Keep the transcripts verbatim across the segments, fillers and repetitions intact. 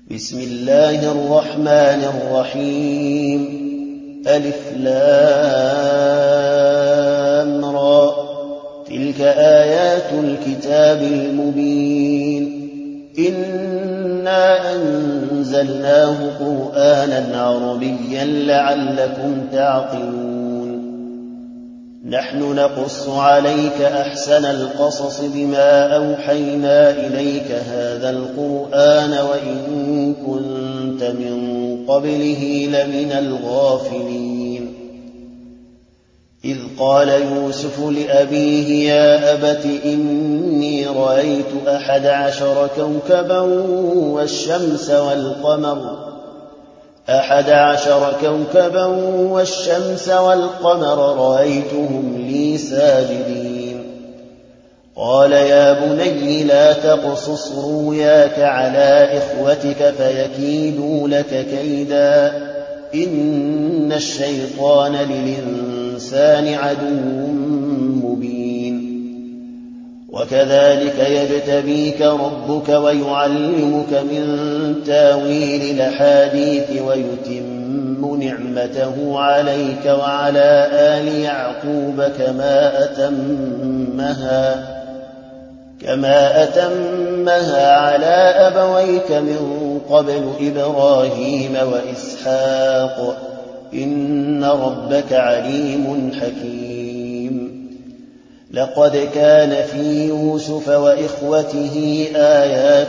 بسم الله الرحمن الرحيم ألف لام را تلك آيات الكتاب المبين إنا أنزلناه قرآنا عربيا لعلكم تعقلون نحن نقص عليك أحسن القصص بما أوحينا إليك هذا القرآن وإن كنت من قبله لمن الغافلين إذ قال يوسف لأبيه يا أبت إني رأيت أحد عشر كوكبا والشمس والقمر أحد عشر كوكبا والشمس والقمر رأيتهم لي ساجدين قال يا بني لا تقصص رؤياك على إخوتك فيكيدوا لك كيدا إن الشيطان للإنسان عدو مبين وكذلك يجتبيك ربك ويعلمك من تاويل الأحاديث ويتم نعمته عليك وعلى آل يعقوب كما أتمها كما أتمها على أبويك من قبل إبراهيم وإسحاق إن ربك عليم حكيم لقد كان في يوسف وإخوته آيات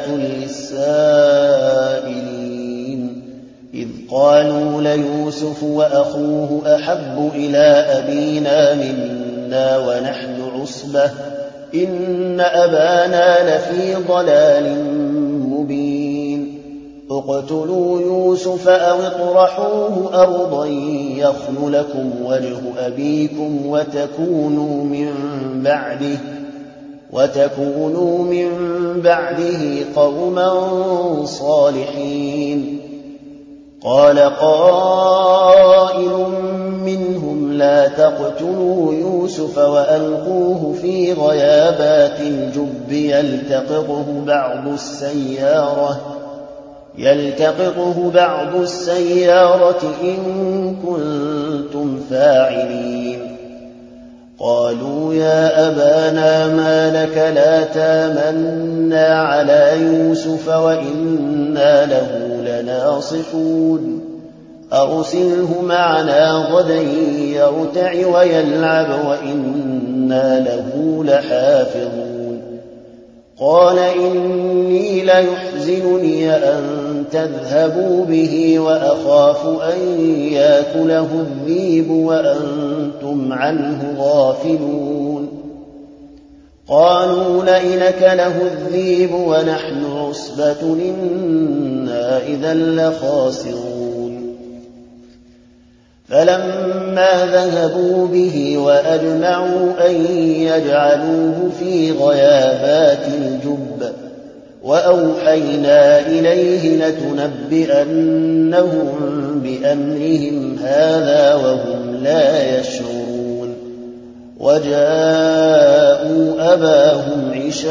للسائلين إذ قالوا ليوسف وأخوه أحب إلى أبينا منا ونحن عصبة إن أبانا لفي ضلال مبين اقتلوا يوسف أو اطرحوه أرضا يخل لكم وجه أبيكم وتكونوا من بعده وتكونوا من بعده قوما صالحين قال قائل منهم لا تقتلوا يوسف وألقوه في غيابات الجب يلتقطه بعض السيارة يلتقطه بعض السيارة إن كنتم فاعلين قالوا يا أبانا ما لك لا تامنا على يوسف وإنا له لناصحون أرسله معنا غدا يرتع ويلعب وإنا له لحافظون قال إني ليحزنني أن تذهبوا به وأخاف أن يأكله الذئب وأنتم عنه غافلون قالوا لئن أكله الذئب ونحن عصبة إنا إذا لخاسرون فلما ذهبوا به وأجمعوا أن يجعلوه في غيابات الجب وأوحينا إليه لتنبئنهم بأمرهم هذا وهم لا يشعرون وجاءوا أباهم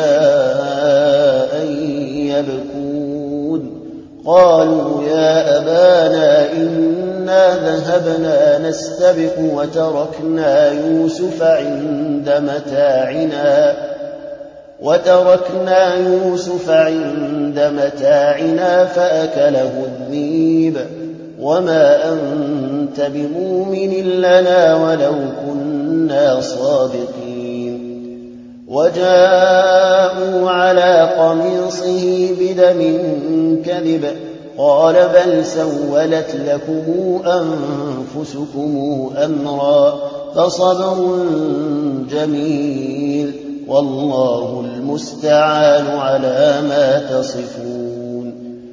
عشاء يبكون قالوا يا أبانا إنا ذهبنا نستبق وتركنا يوسف عند متاعنا وتركنا يوسف عند متاعنا فأكله الذئب وما أنت بمؤمن لنا ولو كنا صادقين وجاءوا على قميصه بدم كذب قال بل سولت لكم أنفسكم أمرا فصبر جميل والله المستعان على ما تصفون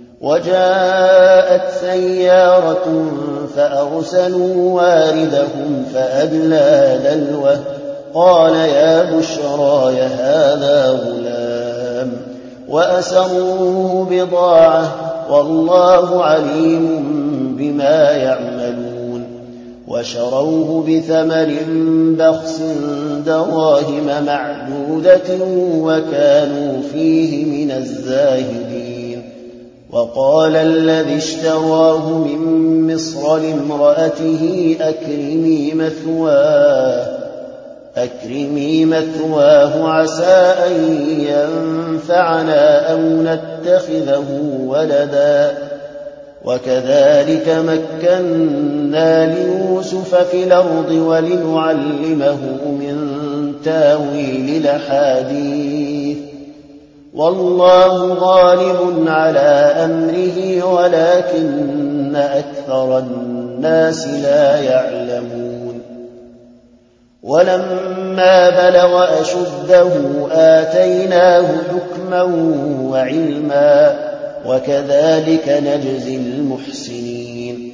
وجاءت سيارة فأرسلوا واردهم فأدلى دلوه قال يا بشرى هذا غلام وأسروه بضاعة والله عليم بما يعملون وشروه بثمن بخس دراهم معدودة وكانوا فيه من الزاهدين وقال الذي اشتراه من مصر لامرأته أكرمي مثواه أكرمي مثواه عسى أن ينفعنا أو نتخذه ولدا وكذلك مكنا ليوسف في الأرض ولنعلمه من تاويل الأحاديث والله غالب على أمره ولكن أكثر الناس لا يعلمون ولما بلغ أشده آتيناه حكما وعلما وكذلك نجزي المحسنين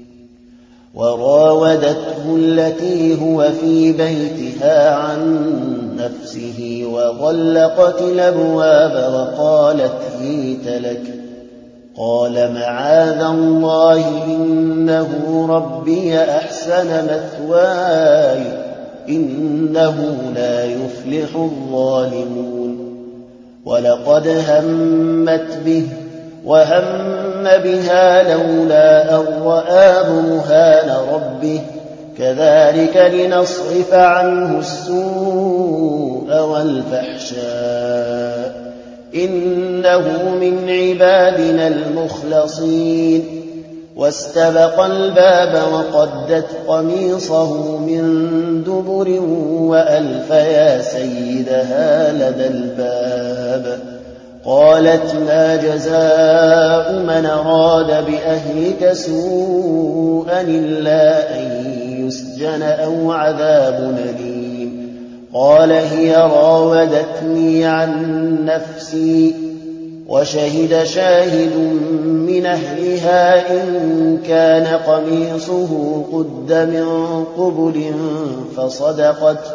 وراودته التي هو في بيتها عن نفسه وغلقت الأبواب وقالت هيت لك قال معاذ الله إنه ربي أحسن مثواي إنه لا يفلح الظالمون ولقد همت به وهم بها لولا أن رأى برهان ربه كذلك لنصرف عنه السوء والفحشاء إنه من عبادنا المخلصين واستبق الباب وقدت قميصه من دبر وألف يا سيدها لدى الباب قالت ما جزاء من أراد بأهلك سوءا إلا أن يسجن أو عذاب أليم قال هي راودتني عن نفسي وشهد شاهد من أهلها إن كان قميصه قد من قبل فصدقت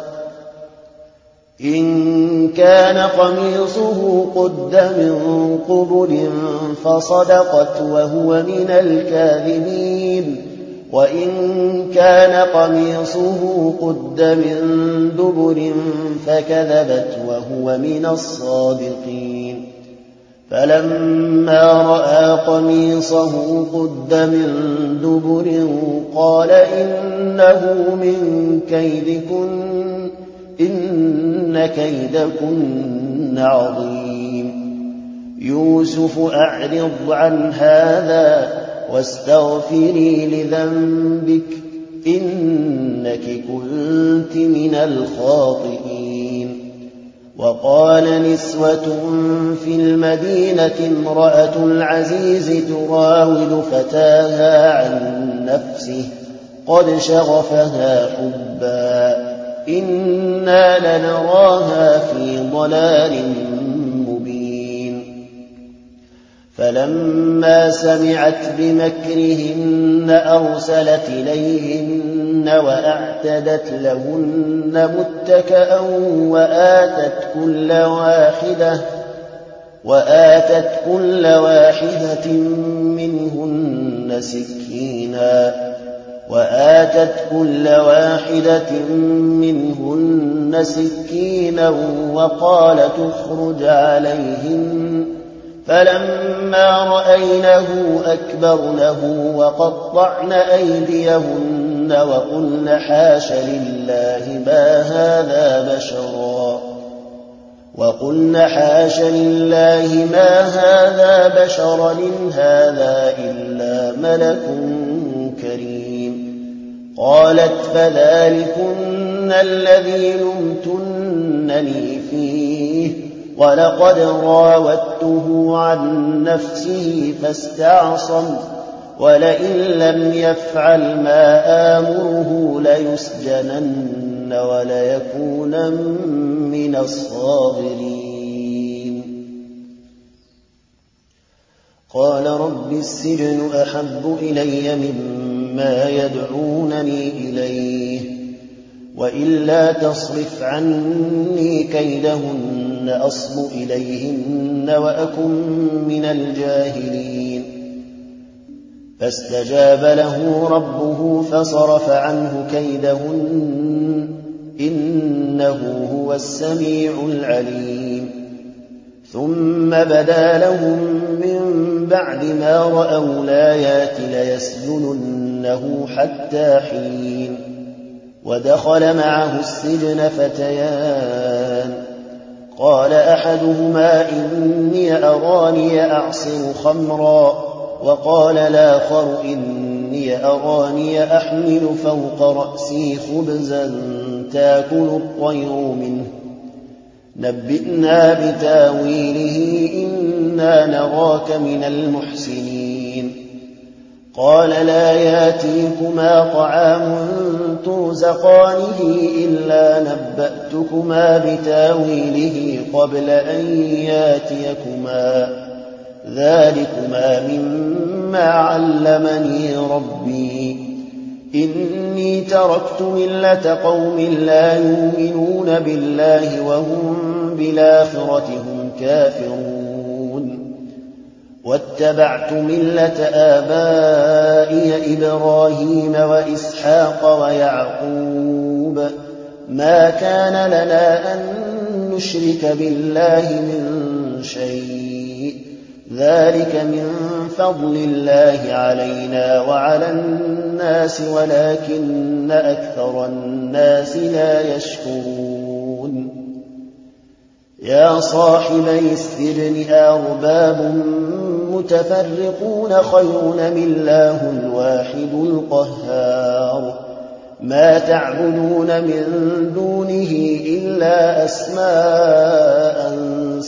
إن كان قميصه قد من قبل فصدقت وهو من الكاذبين وإن كان قميصه قد من دبر فكذبت وهو من الصادقين فلما رأى قميصه قد من دبر قال إنه من كيدكن إن كيدكن عظيم يوسف أعرض عن هذا واستغفري لذنبك إنك كنت من الخاطئين وقال نسوة في المدينة امرأة العزيز تراود فتاها عن نفسه قد شغفها حبا إنا لنراها في ضلال مبين فلما سمعت بمكرهن أرسلت إليهن وأعتدت لهن متكأ وآتت كل واحدة وآتت كل واحدة منهن سكينا وآتت كل واحدة منهن سكينا وقال تخرج عليهن فلما رأينه أكبرنه وقطعن أيديهن وقلن حاش لله ما هذا بشرا وقلن حاش لله ما هذا بشرا إن هذا إلا ملك كريم قالت فذلكن الذي لمتنني فيه ولقد راودته عن نفسه فاستعصم ولئن لم يفعل ما آمره ليسجنن وليكونن من الصاغرين قال رب السجن أحب إلي مما يدعونني إليه وإلا تصرف عني كيدهن أصب إليهن وأكن من الجاهلين فاستجاب له ربه فصرف عنه كيدهن إنه هو السميع العليم ثم بدا لهم من بعد ما رأوا الآيات ليسجننه حتى حين ودخل معه السجن فتيان قال أحدهما إني أراني أعصر خمرا وقال الآخر إني أراني أحمل فوق رأسي خبزا تاكل الطير منه نبئنا بتاويله إنا نراك من المحسنين قال لا ياتيكما طعام ترزقانه إلا نبأتكما بتاويله قبل أن ياتيكما ذلكما مما علمني ربي إني تركت ملة قوم لا يؤمنون بالله وهم بالآخرة هم كافرون واتبعت ملة آبائي إبراهيم وإسحاق ويعقوب ما كان لنا أن نشرك بالله من شيء ذلك من فضل الله علينا وعلى الناس ولكن أكثر الناس لا يشكرون يا صاحبي السجن أرباب متفرقون خير من الله الواحد القهار ما تعبدون من دونه إلا أسماء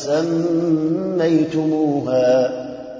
سميتموها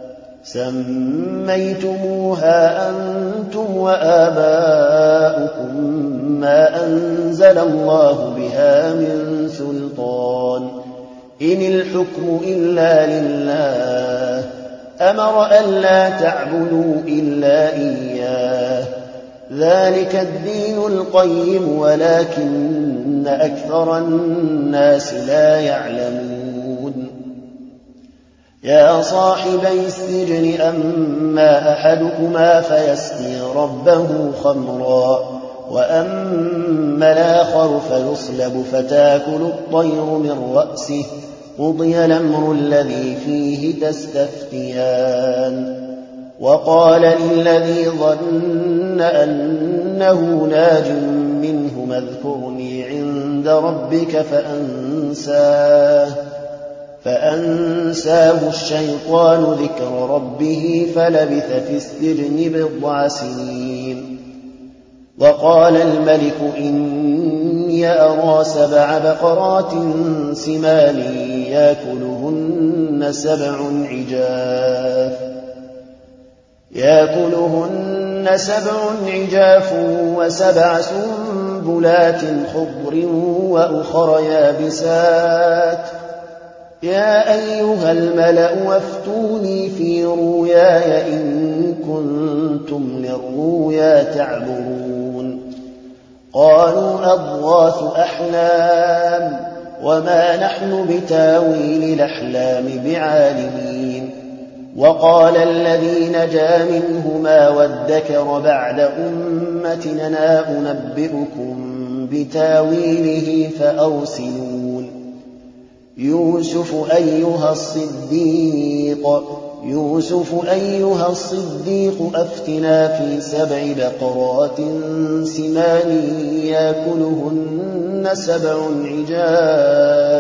سميتموها أنتم وآباؤكم ما أنزل الله بها من سلطان إن الحكم إلا لله أمر ألا تعبدوا إلا إياه ذلك الدين القيم ولكن أكثر الناس لا يعلمون يا صاحبي السجن أما أحدكما فيسقي ربه خمرا وأما الآخر فيصلب فتاكل الطير من رأسه قضي الأمر الذي فيه تستفتيان وقال للذي ظن أنه ناج منه اذكرني عند ربك فأنساه فأنساه الشيطان ذكر ربه فلبث في السجن بضع سنين وقال الملك إني أرى سبع بقرات سمان يأكلهن سبع عجاف يأكلهن سبع عجاف وسبع سنبلات خضر وأخر يابسات يا أيها الملأ وافتوني في رؤياي إن كنتم للرؤيا تعبرون قالوا أضغاث أحلام وما نحن بتاويل الأحلام بعالمين وقال الذي نجا منهما وادكر بعد أمتنا أنبئكم بتاويله فأرسلون يوسف أيها الصديق يوسف أيها الصديق أفتنا في سبع بقرات سمان يأكلهن سبع عجاف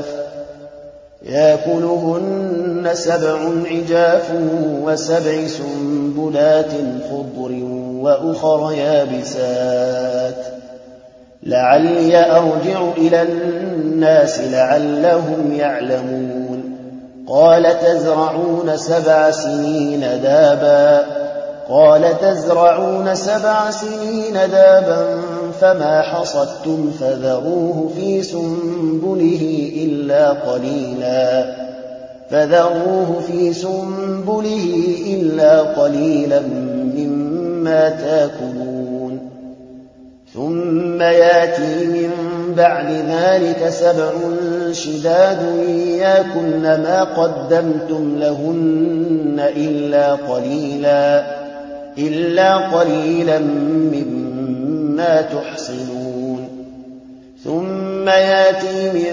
يأكلهن سبع عجاف وسبع سنبلات خضر وأخر يابسات لعلي أرجع إلى الناس لعلهم يعلمون قال تزرعون سبع سنين دابا قال تزرعون سبع سنين دابا فما حصدتم فذروه في سنبله إلا قليلا فذروه في سنبله إلا قليلا مما تأكلون ثم يأتي من بعد ذلك سبع شداد يأكلن ما قدمتم لهن إلا قليلا إلا قليلا مما تحصنون ثم يأتي من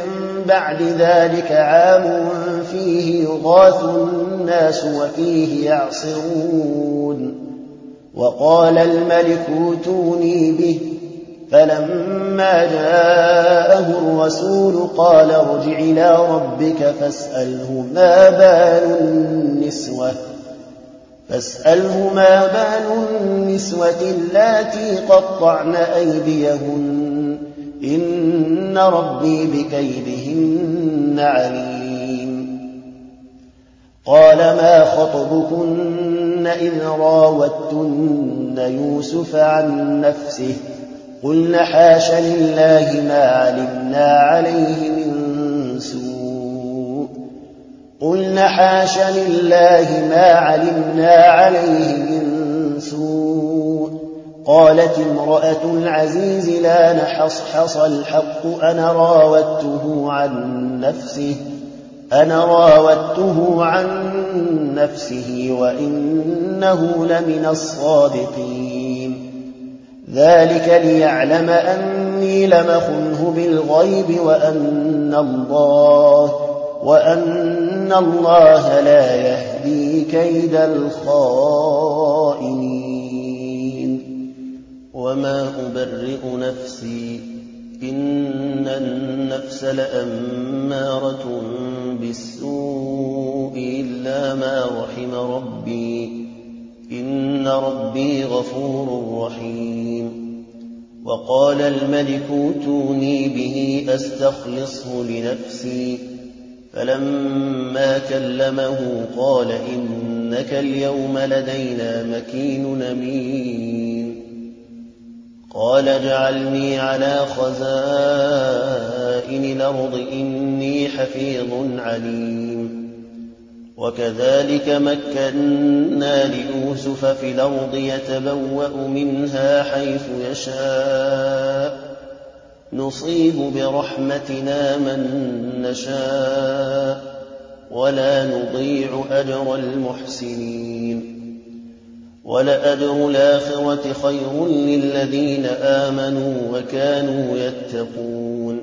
بعد ذلك عام فيه يغاث الناس وفيه يعصرون. وقال الملك اوتوني به، فلما جاءه الرسول قال ارجع إلى ربك فاسأله ما بال النسوة فاسأله ما بال النسوة اللاتي قطعن أيديهن إن ربي بكيدهن عليم. قال ما خطبكن إذ راوتن يوسف عن نفسه قلن حاش لله ما علمنا عليه من سوء قلن حاش لله ما علمنا عليه من سوء قالت امرأة العزيز لا نحصحص الحق أنا راودته عن نفسه أنا راودته عن نفسه وإنه لمن الصادقين. ذلك ليعلم أني لم أخنه بالغيب وأن الله وأن الله لا يهدي كيد الخائنين. وما أبرئ نفسي إن النفس لأمارة بالسوء إلا ما رحم ربي إن ربي غفور رحيم. وقال الملك اوتوني به أستخلصه لنفسي فلما كلمه قال إنك اليوم لدينا مكين أمين. قال اجعلني على خزائن الأرض إني حفيظ عليم. وكذلك مكنا ليوسف في الأرض يتبوأ منها حيث يشاء نصيب برحمتنا من نشاء ولا نضيع أجر المحسنين. ولأجر الآخرة خير للذين آمنوا وكانوا يتقون.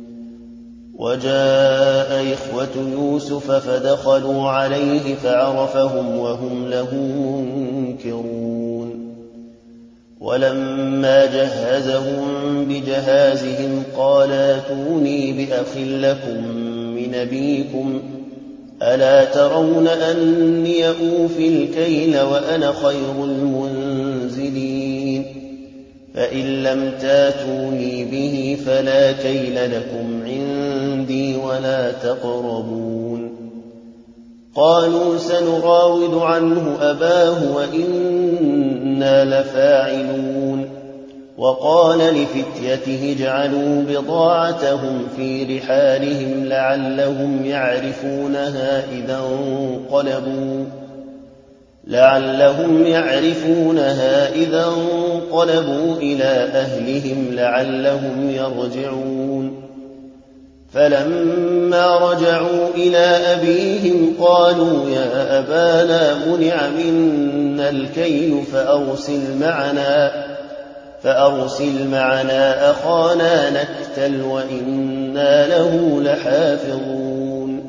وجاء إخوة يوسف فدخلوا عليه فعرفهم وهم له منكرون. ولما جهزهم بجهازهم قال ائتوني بأخ لكم من أبيكم ألا ترون أني أوفي الكيل وأنا خير المنزلين فإن لم تاتوني به فلا كيل لكم عندي ولا تقربون. قالوا سنراود عنه أباه وإنا لفاعلون. وقال لفتيته اجعلوا بضاعتهم في رحالهم لعلهم يعرفونها إذا انقلبوا لعلهم يعرفونها إذا انقلبوا إلى أهلهم لعلهم يرجعون. فلما رجعوا إلى أبيهم قالوا يا أبانا منع منا الكيل فأرسل معنا فأرسل معنا أخانا نكتل وإنا له لحافظون.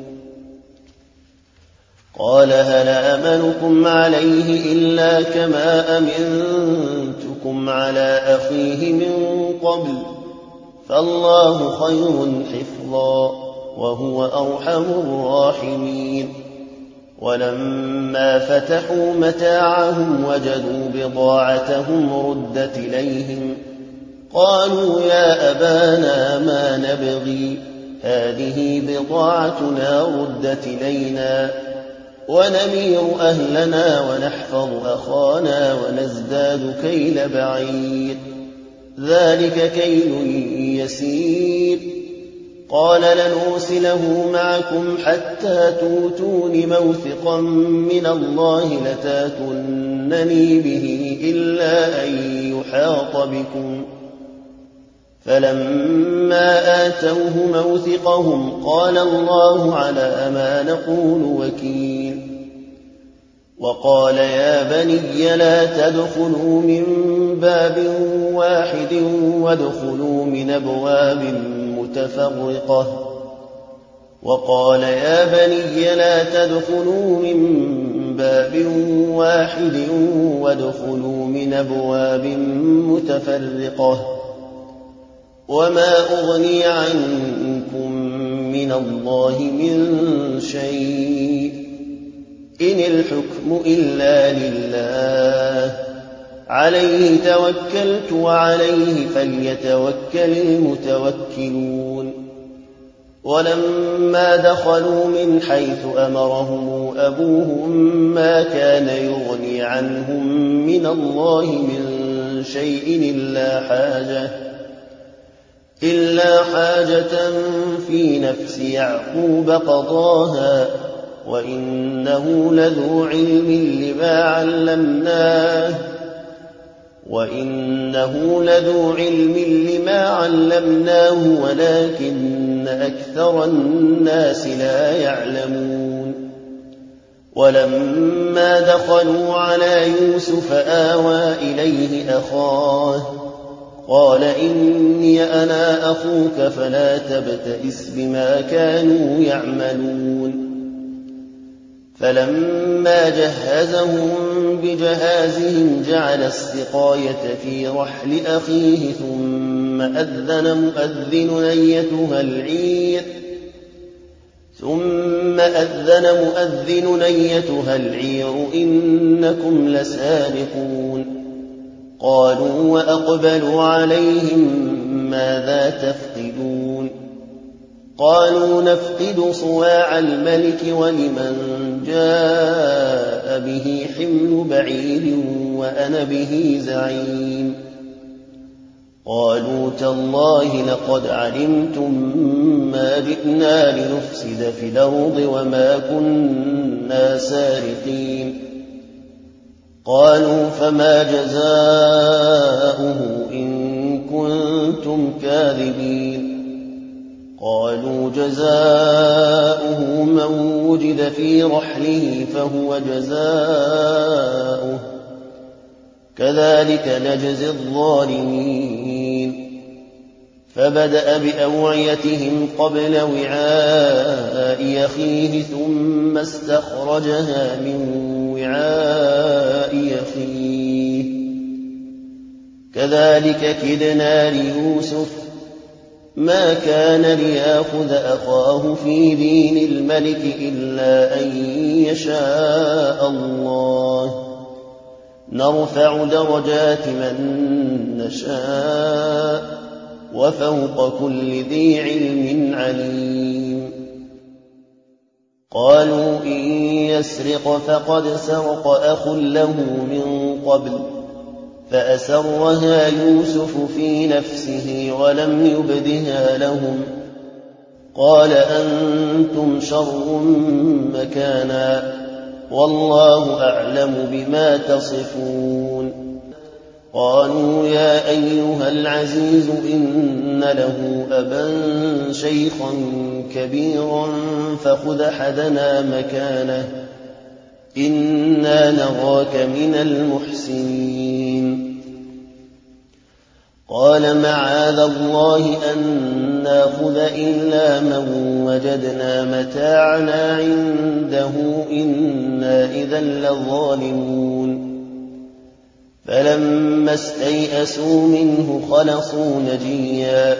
قال هل أمنكم عليه إلا كما أمنتكم على أخيه من قبل فالله خير حفظا وهو أرحم الراحمين. ولما فتحوا متاعهم وجدوا بضاعتهم ردت إليهم قالوا يا أبانا ما نبغي هذه بضاعتنا ردت إلينا ونمير أهلنا ونحفظ أخانا ونزداد كيل بعير ذلك كيل يسير. قال لنرسله معكم حتى توتون موثقا من الله لتاتونني به إلا أن يحاط بكم. فلما آتوه موثقهم قال الله على ما نقول وكيل. وقال يا بني لا تدخلوا من باب واحد وادخلوا من أبواب متفرقة وقال يا بني لا تدخلوا من باب واحد وادخلوا من أبواب متفرقة وما أغني عنكم من الله من شيء إن الحكم إلا لله عليه توكلت وعليه فليتوكل المتوكلون ولما دخلوا من حيث أمرهم أبوهم ما كان يغني عنهم من الله من شيء إلا حاجة إلا حاجة في نفس يعقوب قضاها وإنه لذو علم لما علمناه وإنه لذو علم لما علمناه ولكن أكثر الناس لا يعلمون ولما دخلوا على يوسف آوى إليه أخاه قال إني أنا أخوك فلا تبتئس بما كانوا يعملون فلما جهزهم بجهازهم جعل السقاية في رحل أخيه ثم أذن مؤذن أيتها العير ثم أذن مؤذن أيتها العير إنكم لسارقون قالوا وأقبلوا عليهم ماذا تفقدون قالوا نفقد صواع الملك ولمن جاء به حمل بعير وأنا به زعيم قالوا تالله لقد علمتم ما جئنا لنفسد في الأرض وما كنا سارقين قالوا فما جزاؤه إن كنتم كاذبين قالوا جزاؤه من وجد في رحله فهو جزاؤه كذلك نجزي الظالمين فبدأ بأوعيتهم قبل وعاء أخيه ثم استخرجها من وعاء أخيه كذلك كدنا ليوسف ما كان ليأخذ أخاه في دين الملك إلا أن يشاء الله نرفع درجات من نشاء وفوق كل ذي علم عليم قالوا إن يسرق فقد سرق أخ له من قبل فأسرها يوسف في نفسه ولم يبدها لهم قال أنتم شر مكانا والله أعلم بما تصفون قالوا يا أيها العزيز إن له أبا شيخا كبيرا فخذ أحدنا مكانه إنا نراك من المحسنين قال معاذ الله أن ناخذ إلا من وجدنا متاعنا عنده إنا إذا لظالمون فلما استيئسوا منه خلصوا نجيا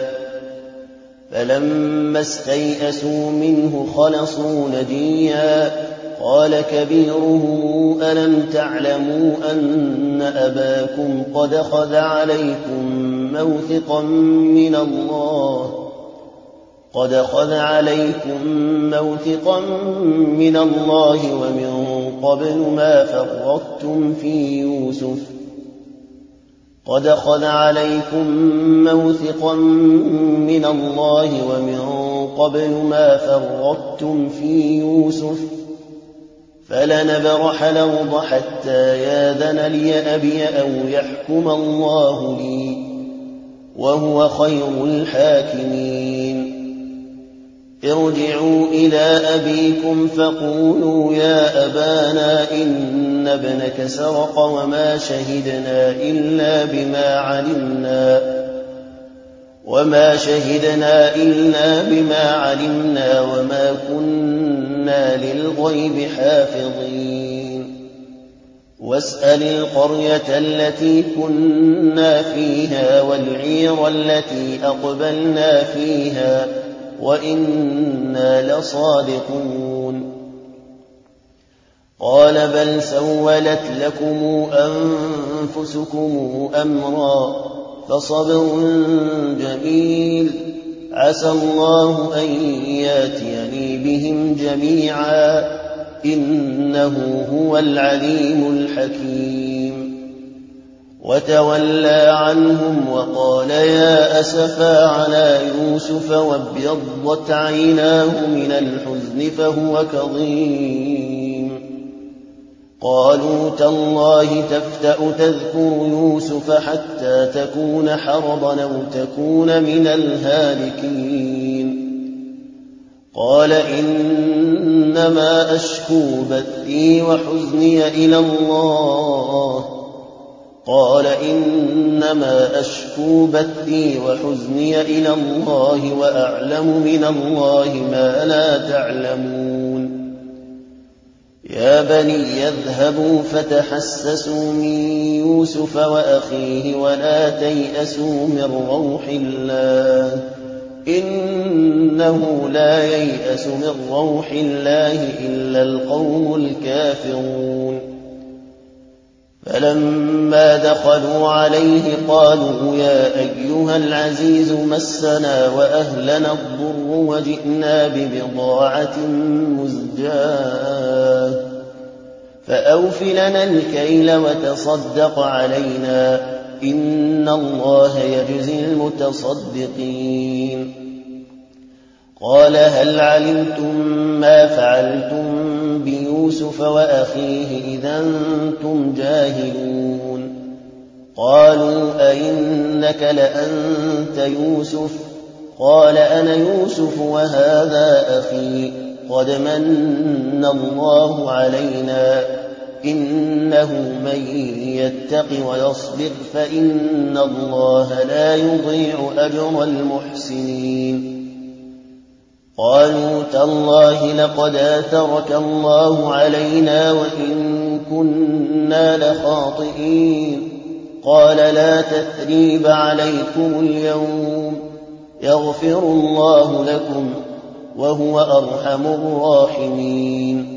فلما استيئسوا منه خلصوا نجيا قال كبيره ألم تعلموا أن أباكم قد خذ عليكم موثقا من الله قد خذ عليكم موثقا من الله ومن قبل ما فرطتم في يوسف قد خذ عليكم موثقا من الله ومن قبل ما فرطتم في يوسف فلنبرح الأرض حتى ياذن لي أبي أو يحكم الله لي وهو خير الحاكمين ارجعوا إلى أبيكم فقولوا يا أبانا إن ابنك سرق وما شهدنا إلا بما علمنا وما شهدنا إلا بما علمنا وما كنا للغيب حافظين واسأل القرية التي كنا فيها والعير التي أقبلنا فيها وإنا لصادقون قال بل سولت لكم أنفسكم أمرا فصبر جميل عسى الله أن ياتيني بهم جميعا إنه هو العليم الحكيم وتولى عنهم وقال يا أسفا على يوسف وابيضت عيناه من الحزن فهو كظيم قالوا تالله تفتأ تذكر يوسف حتى تكون حرضا أو تكون من الهالكين قال إنما أشكو بثي وحزني إلى الله قال إنما أشكو بثي وحزني إلى الله وأعلم من الله ما لا تعلمون يا بني يذهبوا فتحسسوا من يوسف وأخيه ولا تيأسوا من روح الله إنه لا ييأس من روح الله إلا القوم الكافرون فلما دخلوا عليه قالوا يا أيها العزيز مسنا وأهلنا الضر وجئنا ببضاعة مزجاة فأوف لنا الكيل وتصدق علينا إن الله يجزي المتصدقين قال هل علمتم ما فعلتم بيوسف وأخيه إذا أنتم جاهلون قالوا أئنك لأنت يوسف قال أنا يوسف وهذا أخي قد من الله علينا إنه من يتق ويصبر فإن الله لا يضيع أجر المحسنين قالوا تالله لقد آثرك الله علينا وإن كنا لخاطئين قال لا تثريب عليكم اليوم يغفر الله لكم وهو أرحم الراحمين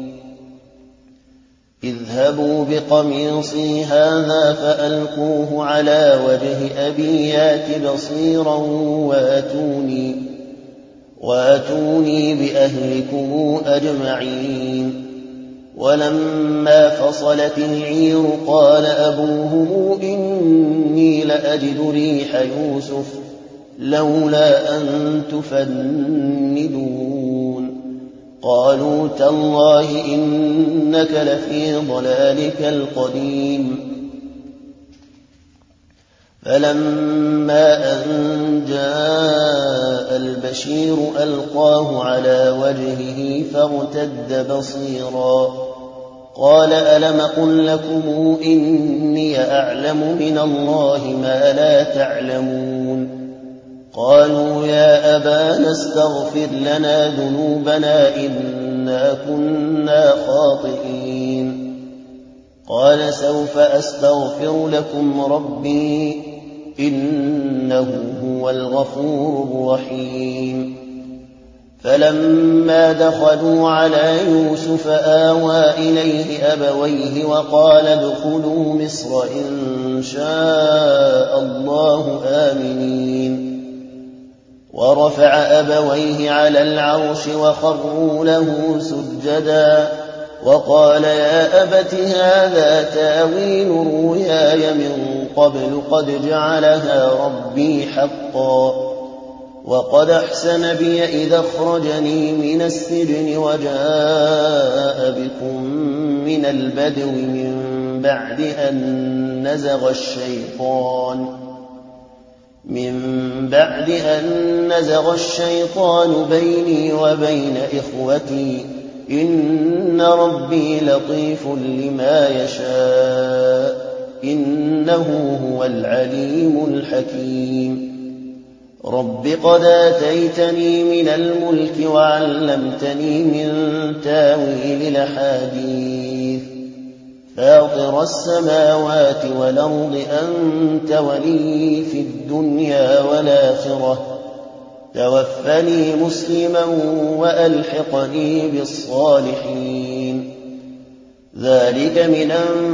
اذهبوا بقميصي هذا فألقوه على وجه أبي يات بصيرا وأتوني, وأتوني بأهلكم أجمعين ولما فصلت العير قال أبوهم إني لأجد ريح يوسف لولا أن تفندون قالوا تالله إنك لفي ضلالك القديم فلما أن جاء البشير ألقاه على وجهه فارتد بصيرا قال ألم قل لكم إني أعلم من الله ما لا تعلمون قالوا يا أبانا استغفر لنا ذنوبنا إنا كنا خاطئين قال سوف أستغفر لكم ربي إنه هو الغفور الرحيم فلما دخلوا على يوسف آوى إليه أبويه وقال ادخلوا مصر إن شاء الله آمنين ورفع أبويه على العرش وخروا له سجدا وقال يا أبت هذا تاويل رؤياي من قبل قد جعلها ربي حقا وقد أحسن بي إذا أخرجني من السجن وجاء بكم من البدو من بعد أن نزغ الشيطان من بعد أن نزغ الشيطان بيني وبين إخوتي إن ربي لطيف لما يشاء إنه هو العليم الحكيم رب قد آتيتني من الملك وعلمتني من تاويل الأحاديث فاطر السماوات والأرض أنت ولي في الدنيا والآخرة توفني مسلما وألحقني بالصالحين ذلك من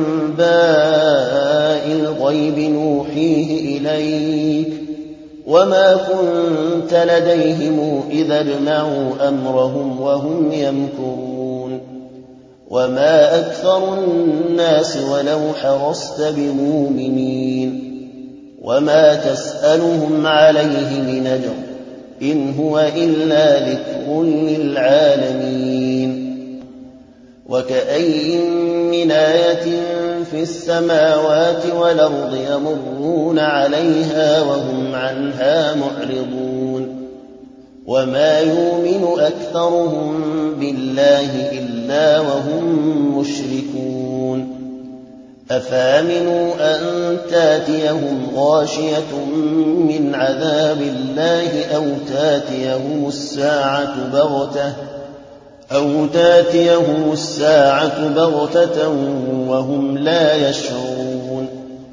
أنباء الغيب نوحيه إليك وما كنت لديهم إذا اجمعوا أمرهم وهم يمكرون وما أكثر الناس ولو حرصت بمؤمنين وما تسألهم عليه من أجر إن هو إلا ذكر للعالمين وكأي من آية في السماوات والأرض يمرون عليها وهم عنها معرضون وما يؤمن أكثرهم بالله إلا وهم مشركون أفامنوا أن تاتيهم غاشية من عذاب الله أو تاتيهم الساعة بغتة أو تاتيهم الساعة بغتة وهم لا يشعرون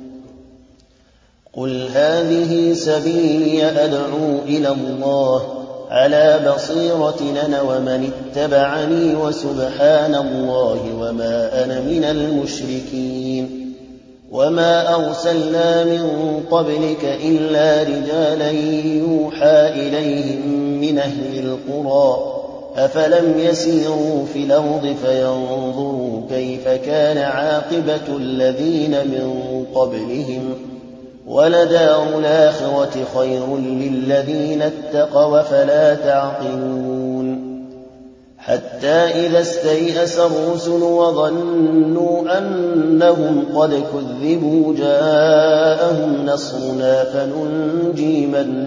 قل هذه سبيلي أدعو إلى الله على بصيرة أنا ومن اتبعني وسبحان الله وما أنا من المشركين وما أرسلنا من قبلك إلا رجالا يوحى إليهم من أهل القرى أفلم يسيروا في الأرض فينظروا كيف كان عاقبة الذين من قبلهم ولدار الآخرة خير للذين اتقوا فلا تعقلون حتى إذا استيأس الرسل وظنوا أنهم قد كذبوا جاءهم نصرنا فننجي من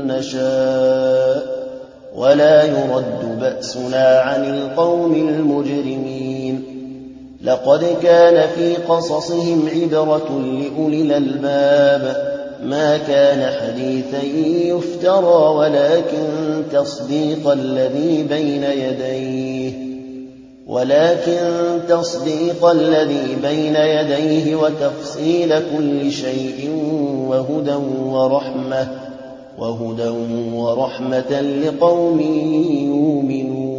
نشاء ولا يرد بأسنا عن القوم المجرمين لقد كان في قصصهم عبرة لأولي الألباب ما كان حديثا يفترى ولكن تصديق الذي بين يديه ولكن تصديق الذي بين يديه وتفصيل كل شيء وهدى ورحمة وهدى ورحمة لقوم يؤمنون